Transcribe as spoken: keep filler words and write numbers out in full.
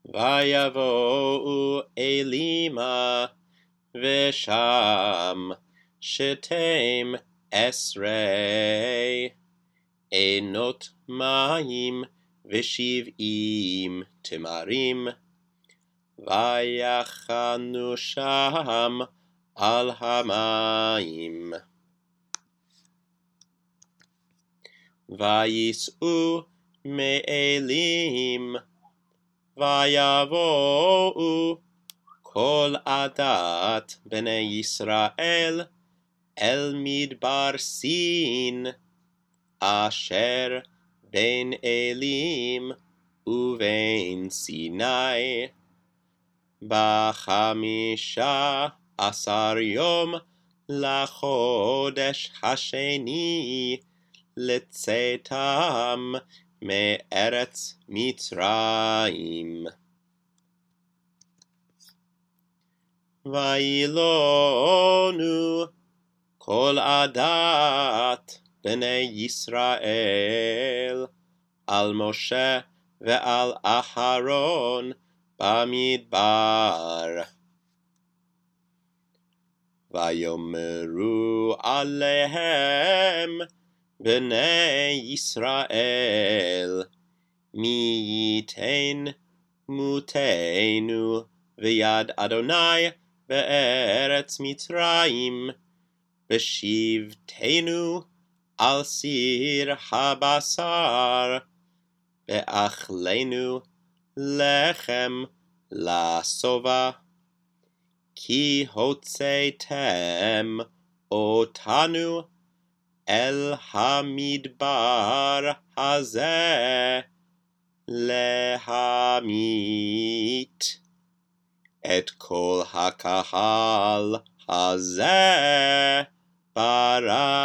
ויבואו אלימה ושם שתים עשרה עינות מים ושבעים תמרים, ויחנו שם על המים. וייסעו מאלים, ויבואו כל עדת בני ישראל אל מדבר סין, אשר בין אלים ובין סיני, בחמישה עשר יום לחודש השני לצאתם מארץ מצרים. וילונו כל עדת בני ישראל על משה ועל אהרון במדבר. ויאמרו עליהם בני ישראל, מי ייתן מותנו ויד אדוני בארץ מצרים, בשבתנו על סיר הבשר, באכלנו לחם לשובע, כי הוצאתם אותנו אל המדבר הזה להמית את כל הקהל הזה ברעב.